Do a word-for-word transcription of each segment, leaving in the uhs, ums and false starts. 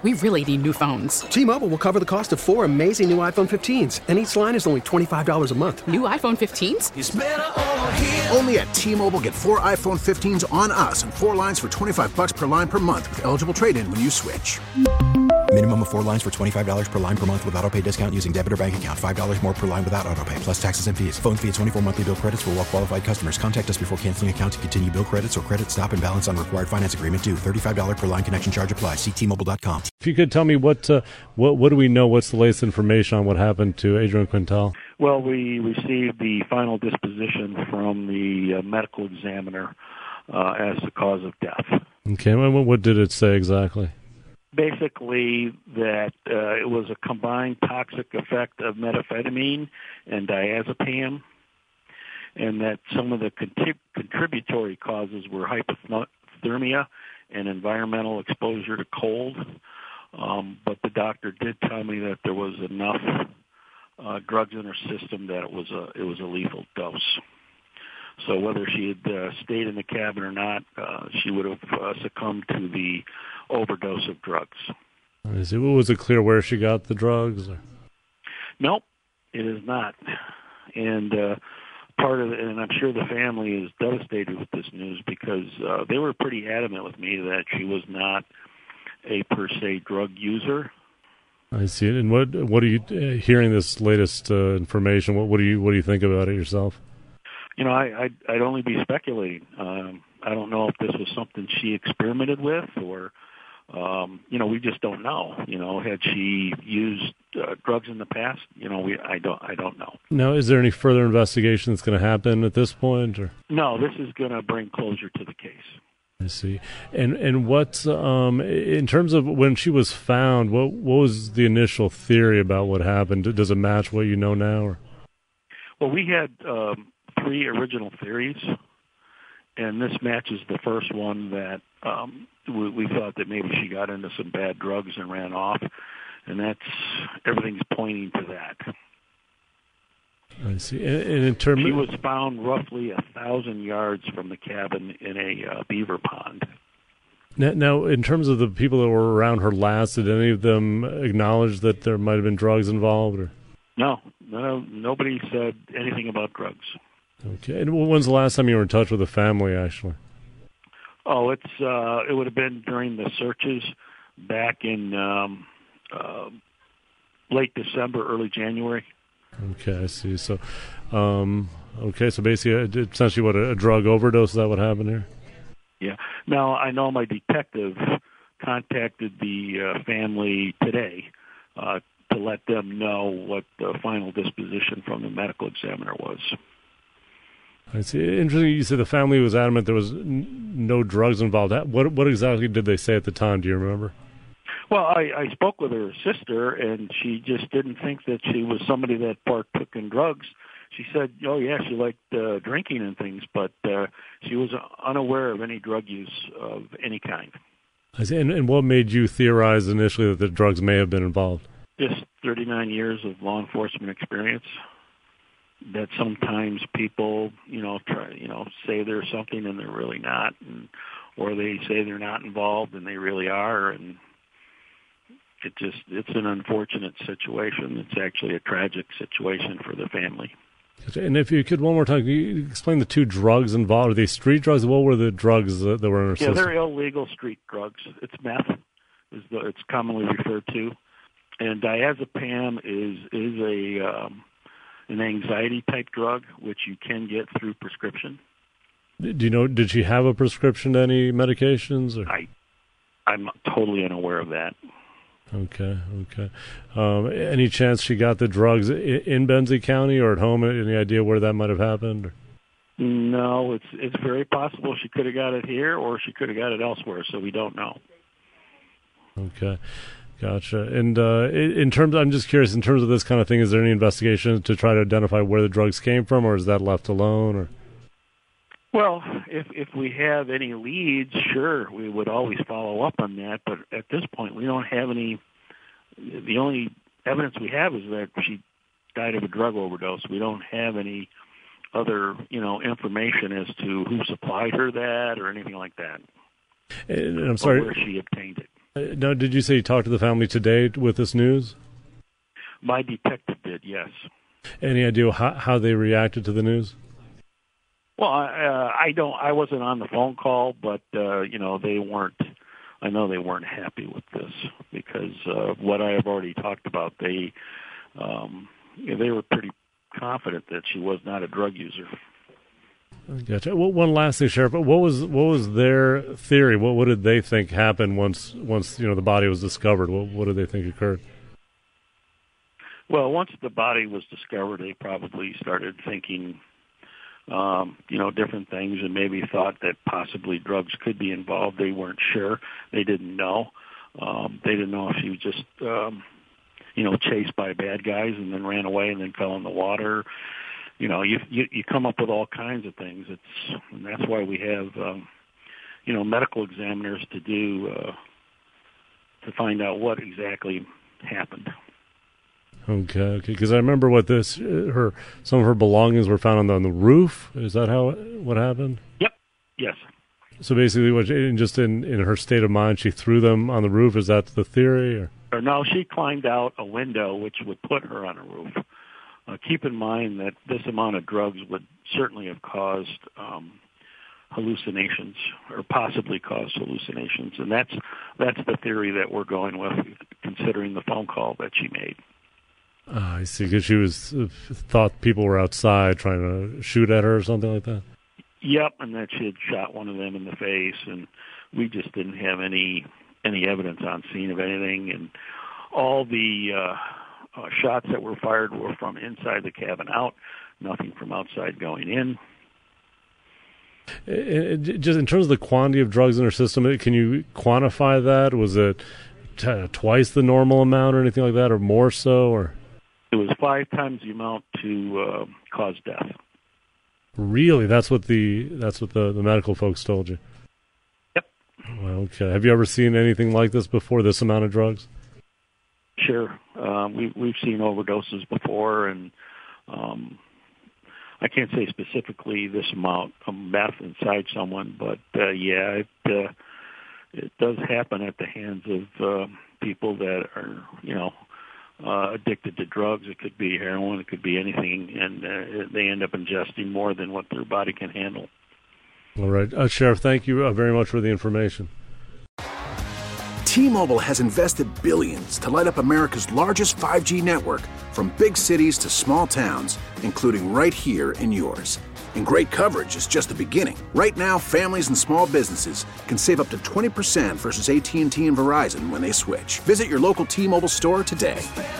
We really need new phones. T-Mobile will cover the cost of four amazing new iPhone fifteens, and each line is only twenty-five dollars a month. New iPhone fifteens? It's better over here. Only at T-Mobile, get four iPhone fifteens on us and four lines for twenty-five dollars per line per month with eligible trade-in when you switch. Minimum of four lines for twenty-five dollars per line per month with autopay discount using debit or bank account. five dollars more per line without autopay, plus taxes and fees. Phone fee at twenty-four monthly bill credits for well-qualified customers. Contact us before canceling account to continue bill credits or credit stop and balance on required finance agreement due. thirty-five dollars per line connection charge applies. See T Mobile dot com. If you could tell me what, uh, what what do we know? What's the latest information on what happened to Adrian Quintal? Well, we received the final disposition from the uh, medical examiner uh, as the cause of death. Okay, what, what did it say exactly? Basically, that uh, it was a combined toxic effect of methamphetamine and diazepam, and that some of the contrib- contributory causes were hypothermia and environmental exposure to cold. Um, but the doctor did tell me that there was enough uh, drugs in her system that it was a it was a lethal dose. So whether she had uh, stayed in the cabin or not, uh, she would have uh, succumbed to the overdose of drugs. I see. Was it clear where she got the drugs? Or? Nope, it is not. And uh, part of it, and I'm sure the family is devastated with this news because uh, they were pretty adamant with me that she was not a per se drug user. I see it. And what what are you uh, hearing this latest uh, information? What what do you what do you think about it yourself? You know, I, I'd, I'd only be speculating. Um, I don't know if this was something she experimented with, or um, you know, we just don't know. You know, had she used uh, drugs in the past? You know, we I don't I don't know. Now, is there any further investigation that's going to happen at this point? Or no, this is going to bring closure to the case. I see. And and what um, in terms of when she was found, what what was the initial theory about what happened? Does it match what you know now? Or? Well, we had um, three original theories, and this matches the first one that um, we, we thought that maybe she got into some bad drugs and ran off, and that's everything's pointing to that. I see. And, and in terms, she was found roughly a thousand yards from the cabin in a uh, beaver pond. Now, now, in terms of the people that were around her last, did any of them acknowledge that there might have been drugs involved? Or? No, no, nobody said anything about drugs. Okay. And when's the last time you were in touch with the family, actually? Oh, it's uh, it would have been during the searches back in um, uh, late December, early January. Okay, I see. So, um, okay, so basically, essentially, what a, a drug overdose? Is that what happened here? Yeah. Now I know my detective contacted the uh, family today uh, to let them know what the final disposition from the medical examiner was. I see. Interesting. You said the family was adamant there was n- no drugs involved. What what exactly did they say at the time? Do you remember? Well, I, I spoke with her sister, and she just didn't think that she was somebody that partook in drugs. She said, oh, yeah, she liked uh, drinking and things, but uh, she was unaware of any drug use of any kind. I see. And, and what made you theorize initially that the drugs may have been involved? Just thirty-nine years of law enforcement experience. That sometimes people, you know, try, you know, say there's something and they're really not, and, or they say they're not involved and they really are, and it just, it's an unfortunate situation. It's actually a tragic situation for the family. And if you could, one more time, can you explain the two drugs involved? Are they street drugs? What were the drugs that, that were in her yeah, system? Yeah, they're illegal street drugs. It's meth, is the, it's commonly referred to. And diazepam is, is a um, an anxiety-type drug, which you can get through prescription. Do you know, did she have a prescription to any medications? Or? I, I'm totally unaware of that. Okay, okay. Um, any chance she got the drugs in Benzie County or at home? Any idea where that might have happened? Or? No, it's it's very possible she could have got it here or she could have got it elsewhere, so we don't know. Okay, gotcha. And uh, in terms, I'm just curious, in terms of this kind of thing, is there any investigation to try to identify where the drugs came from, or is that left alone? Or Well, if if we have any leads, sure, we would always follow up on that. But at this point, we don't have any. The only evidence we have is that she died of a drug overdose. We don't have any other, you know, information as to who supplied her that or anything like that. And I'm sorry, or where she obtained it. Uh, now, did you say you talked to the family today with this news? My detective did, yes. Any idea how, how they reacted to the news? Well, I, uh, I don't. I wasn't on the phone call, but uh, you know, they weren't. I know they weren't happy with this because uh, what I have already talked about. They, um, you know, they were pretty confident that she was not a drug user. Gotcha. Well, one last thing, Sheriff. What was what was their theory? What what did they think happened once once you know the body was discovered? What what did they think occurred? Well, once the body was discovered, they probably started thinking, um, you know, different things, and maybe thought that possibly drugs could be involved. They weren't sure. They didn't know. Um, they didn't know if she was just, um, you know, chased by bad guys and then ran away and then fell in the water. You know, you you, you come up with all kinds of things. It's and that's why we have, um, you know, medical examiners to do uh, to find out what exactly happened. Okay, okay. Because I remember what this uh, her some of her belongings were found on the, on the roof. Is that how what happened? Yep. Yes. So basically, what in, just in, in her state of mind, she threw them on the roof. Is that the theory? Or? Or no, she climbed out a window, which would put her on a roof. Uh, keep in mind that this amount of drugs would certainly have caused um, hallucinations, or possibly caused hallucinations, and that's that's the theory that we're going with, considering the phone call that she made. Uh, I see, because she was uh, thought people were outside trying to shoot at her or something like that. Yep, and that she had shot one of them in the face, and we just didn't have any any evidence on scene of anything, and all the uh, uh, shots that were fired were from inside the cabin out, nothing from outside going in. It, it, just in terms of the quantity of drugs in her system, can you quantify that? Was it t- twice the normal amount or anything like that, or more so, or? It was five times the amount to uh, cause death. Really? That's what the that's what the, the medical folks told you? Yep. Well, okay. Have you ever seen anything like this before, this amount of drugs? Sure. Um, we, we've seen overdoses before, and um, I can't say specifically this amount of meth inside someone, but, uh, yeah, it, uh, it does happen at the hands of uh, people that are, you know, Uh, addicted to drugs. It could be heroin, it could be anything, and uh, they end up ingesting more than what their body can handle. All right. Uh, Sheriff, thank you uh, very much for the information. T-Mobile has invested billions to light up America's largest five G network, from big cities to small towns, including right here in yours. And great coverage is just the beginning. Right now, families and small businesses can save up to twenty percent versus A T and T and Verizon when they switch. Visit your local T-Mobile store today.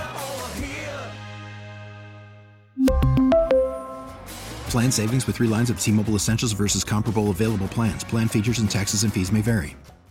Plan savings with three lines of T-Mobile Essentials versus comparable available plans. Plan features and taxes and fees may vary.